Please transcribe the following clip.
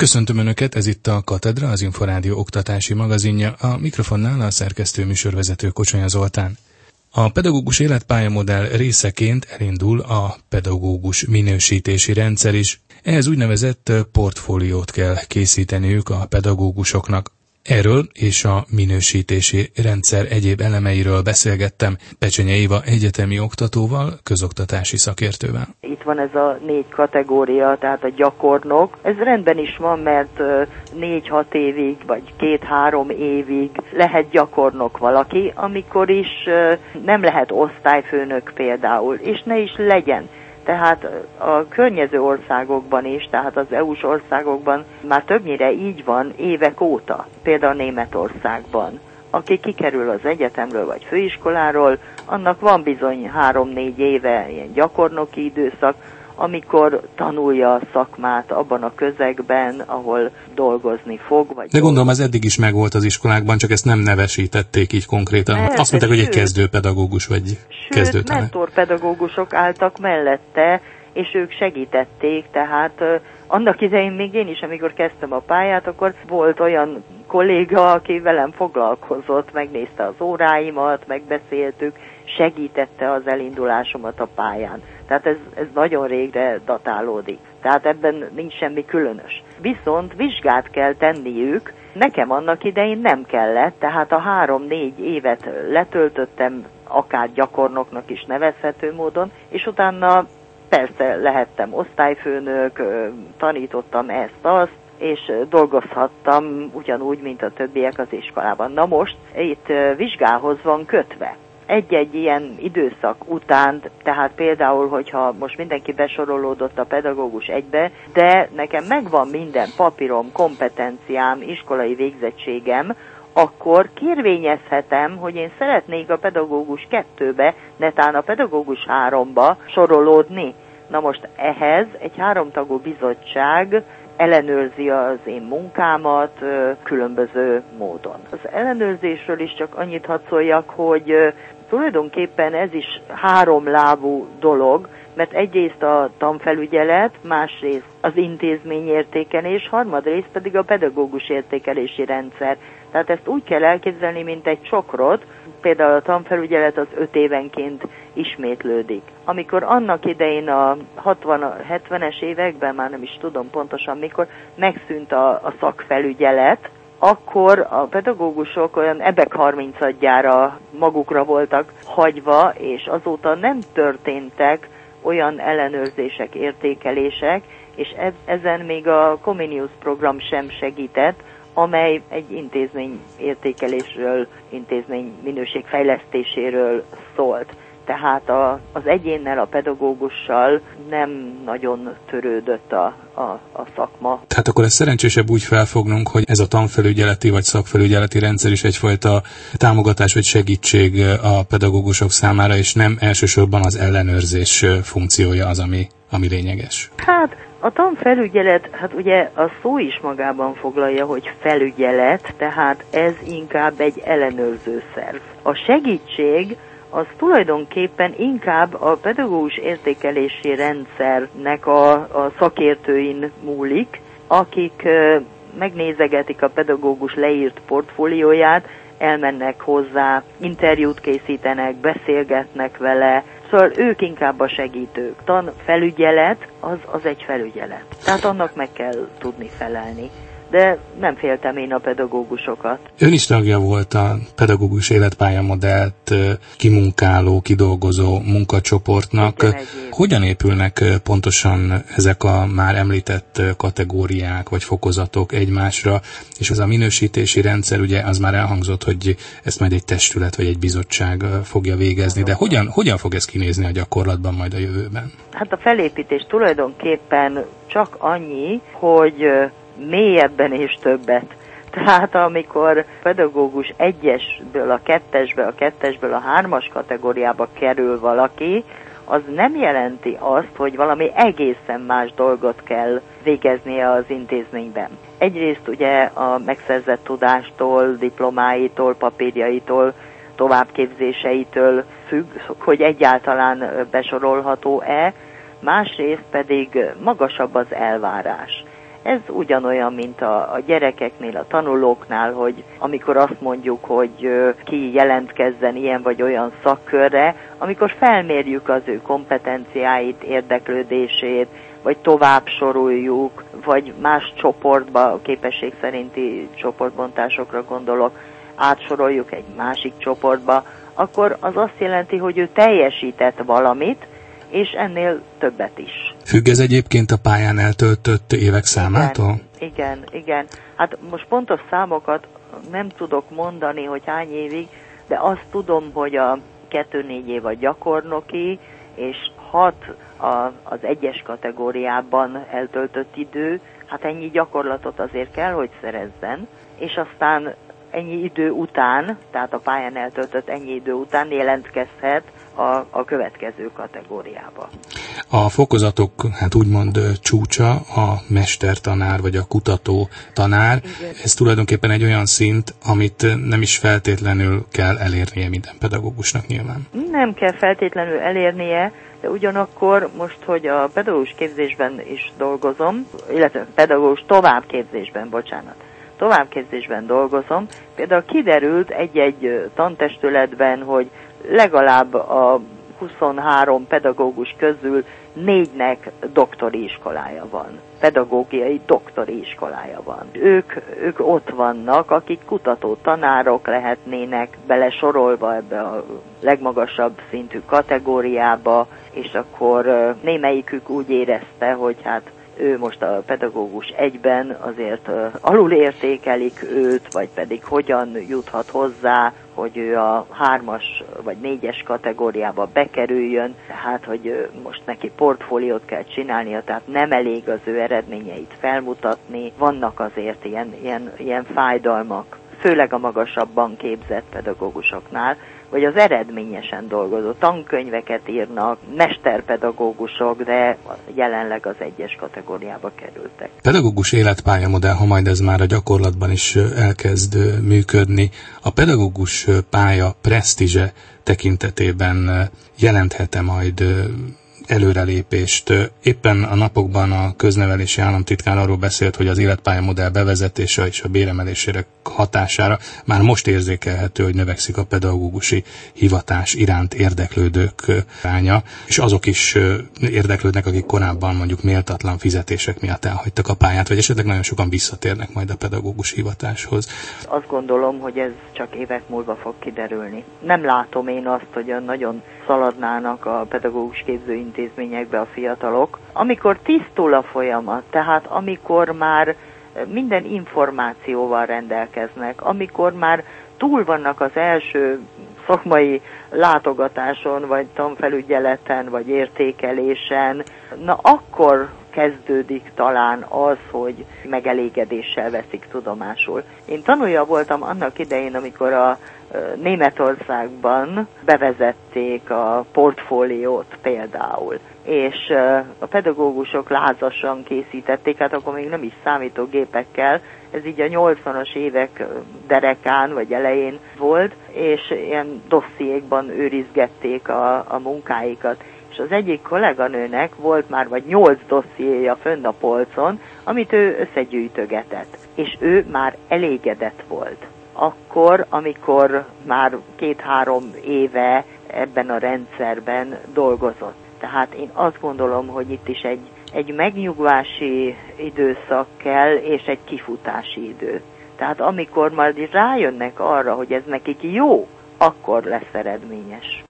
Köszöntöm Önöket, ez itt a Katedra, az Inforádió oktatási magazinja, a mikrofonnál a szerkesztő műsorvezető Kocsonya Zoltán. A pedagógus életpályamodell részeként elindul a pedagógus minősítési rendszer is. Ehhez úgynevezett portfóliót kell készíteniük a pedagógusoknak. Erről és a minősítési rendszer egyéb elemeiről beszélgettem Pecsenye Éva egyetemi oktatóval, közoktatási szakértővel. Itt van ez a 4 kategória, tehát a gyakornok. Ez rendben is van, mert 4-6 évig, vagy 2-3 évig lehet gyakornok valaki, amikor is nem lehet osztályfőnök például, és ne is legyen. Tehát a környező országokban is, tehát az EU-s országokban már többnyire így van évek óta, például Németországban. Aki kikerül az egyetemről vagy főiskoláról, annak van bizony 3-4 éve ilyen gyakornoki időszak, amikor tanulja a szakmát abban a közegben, ahol dolgozni fog. De gondolom ez eddig is megvolt az iskolákban, csak ezt nem nevesítették így konkrétan. Azt mondták, hogy egy kezdőpedagógus vagy kezdőtanár. Mentorpedagógusok álltak mellette, és ők segítették, tehát annak idején még én is, amikor kezdtem a pályát, akkor volt olyan kolléga, aki velem foglalkozott, megnézte az óráimat, megbeszéltük, segítette az elindulásomat a pályán. Tehát ez nagyon régre datálódik. Tehát ebben nincs semmi különös. Viszont vizsgát kell tenniük, nekem annak idején nem kellett, tehát a 3-4 évet letöltöttem, akár gyakornoknak is nevezhető módon, és utána persze lehettem osztályfőnök, tanítottam ezt-azt, és dolgozhattam ugyanúgy, mint a többiek az iskolában. Na most itt vizsgához van kötve. Egy-egy ilyen időszak után, tehát például, hogyha most mindenki besorolódott a pedagógus egybe, de nekem megvan minden papírom, kompetenciám, iskolai végzettségem, akkor kérvényezhetem, hogy én szeretnék a pedagógus 2-be, netán a pedagógus 3-ba sorolódni. Na most ehhez egy 3 tagú bizottság ellenőrzi az én munkámat különböző módon. Az ellenőrzésről is csak annyit hadd szóljak, hogy tulajdonképpen ez is 3 lábú dolog, mert egyrészt a tanfelügyelet, másrészt az intézményértékelés, harmadrészt pedig a pedagógus értékelési rendszer. Tehát ezt úgy kell elképzelni, mint egy csokrot, például a tanfelügyelet az 5 évenként ismétlődik. Amikor annak idején a 60-70-es években, már nem is tudom pontosan mikor, megszűnt a szakfelügyelet, akkor a pedagógusok olyan ebek 30-adjára magukra voltak hagyva, és azóta nem történtek olyan ellenőrzések, értékelések, és ezen még a Comenius program sem segített, amely egy intézmény értékelésről, intézmény minőségfejlesztéséről szólt. Tehát az egyénnel, a pedagógussal nem nagyon törődött a szakma. Tehát akkor ez szerencsésebb úgy felfognunk, hogy ez a tanfelügyeleti vagy szakfelügyeleti rendszer is egyfajta támogatás vagy segítség a pedagógusok számára, és nem elsősorban az ellenőrzés funkciója az, ami lényeges. Hát a tanfelügyelet, hát ugye a szó is magában foglalja, hogy felügyelet, tehát ez inkább egy ellenőrző szerv. A segítség az tulajdonképpen inkább a pedagógus értékelési rendszernek a szakértőin múlik, akik megnézegetik a pedagógus leírt portfólióját, elmennek hozzá, interjút készítenek, beszélgetnek vele, szóval ők inkább a segítők. Tanfelügyelet az egy felügyelet. Tehát annak meg kell tudni felelni. De nem féltem én a pedagógusokat. Ön is tagja volt a pedagógus életpályamodellt kimunkáló, kidolgozó munkacsoportnak. Hogyan épülnek pontosan ezek a már említett kategóriák vagy fokozatok egymásra, és ez a minősítési rendszer, ugye az már elhangzott, hogy ezt majd egy testület vagy egy bizottság fogja végezni, de hogyan fog ez kinézni a gyakorlatban majd a jövőben? Hát a felépítés tulajdonképpen csak annyi, hogy mélyebben és többet. Tehát amikor pedagógus 1-esből a 2-esbe, a 2-esből a 3-as kategóriába kerül valaki, az nem jelenti azt, hogy valami egészen más dolgot kell végeznie az intézményben. Egyrészt ugye a megszerzett tudástól, diplomáitól, papírjaitól, továbbképzéseitől függ, hogy egyáltalán besorolható-e, másrészt pedig magasabb az elvárás. Ez ugyanolyan, mint a gyerekeknél, a tanulóknál, hogy amikor azt mondjuk, hogy ki jelentkezzen ilyen vagy olyan szakkörre, amikor felmérjük az ő kompetenciáit, érdeklődését, vagy tovább soroljuk, vagy más csoportba, képesség szerinti csoportbontásokra gondolok, átsoroljuk egy másik csoportba, akkor az azt jelenti, hogy ő teljesített valamit, és ennél többet is. Függ ez egyébként a pályán eltöltött évek számától? Igen. Hát most pontos számokat nem tudok mondani, hogy hány évig, de azt tudom, hogy a 2-4 év a gyakornoki, és 6 az egyes kategóriában eltöltött idő, hát ennyi gyakorlatot azért kell, hogy szerezzen, és aztán ennyi idő után, tehát a pályán eltöltött ennyi idő után jelentkezhet a következő kategóriába. A fokozatok, hát úgymond csúcsa a mestertanár vagy a kutató tanár. Igen. Ez tulajdonképpen egy olyan szint, amit nem is feltétlenül kell elérnie minden pedagógusnak nyilván. Nem kell feltétlenül elérnie, de ugyanakkor most, hogy a pedagógus képzésben is dolgozom, illetve pedagógus továbbképzésben dolgozom, például kiderült egy-egy tantestületben, hogy legalább a 23 pedagógus közül 4-nek doktori iskolája van. Pedagógiai doktori iskolája van. Ők ott vannak, akik kutató tanárok lehetnének belesorolva ebbe a legmagasabb szintű kategóriába, és akkor némelyikük úgy érezte, hogy hát ő most a pedagógus egyben azért alul értékelik őt, vagy pedig hogyan juthat hozzá, hogy ő a 3-as vagy 4-es kategóriába bekerüljön, tehát hogy most neki portfóliót kell csinálnia, tehát nem elég az ő eredményeit felmutatni. Vannak azért ilyen fájdalmak, főleg a magasabban képzett pedagógusoknál, vagy az eredményesen dolgozó tankönyveket írnak, mesterpedagógusok, de jelenleg az 1-es kategóriába kerültek. Pedagógus életpályamodell, ha majd ez már a gyakorlatban is elkezd működni, a pedagógus pálya presztízse tekintetében jelenthet-e majd előrelépést? Éppen a napokban a köznevelési államtitkár arról beszélt, hogy az életpályamodell bevezetése és a béremelésére hatására már most érzékelhető, hogy növekszik a pedagógusi hivatás iránt érdeklődők aránya, és azok is érdeklődnek, akik korábban mondjuk méltatlan fizetések miatt elhagytak a pályát, vagy esetleg nagyon sokan visszatérnek majd a pedagógus hivatáshoz. Azt gondolom, hogy ez csak évek múlva fog kiderülni. Nem látom én azt, hogy nagyon szaladnának a pedagógus képzőintézményekbe a fiatalok. Amikor tisztul a folyamat, tehát amikor már minden információval rendelkeznek, amikor már túl vannak az első szakmai látogatáson, vagy tanfelügyeleten, vagy értékelésen, na akkor kezdődik talán az, hogy megelégedéssel veszik tudomásul. Én tanulja voltam annak idején, amikor a Németországban bevezették a portfóliót például, és a pedagógusok lázasan készítették, hát akkor még nem is számítógépekkel, ez így a 80-as évek derekán vagy elején volt, és ilyen dossziékban őrizgették a munkáikat. És az egyik kolléganőnek volt már vagy 8 dossziéja fönn a polcon, amit ő összegyűjtögetett, és ő már elégedett volt. Akkor, amikor már 2-3 éve ebben a rendszerben dolgozott. Tehát én azt gondolom, hogy itt is egy megnyugvási időszak kell, és egy kifutási idő. Tehát amikor majd rájönnek arra, hogy ez nekik jó, akkor lesz eredményes.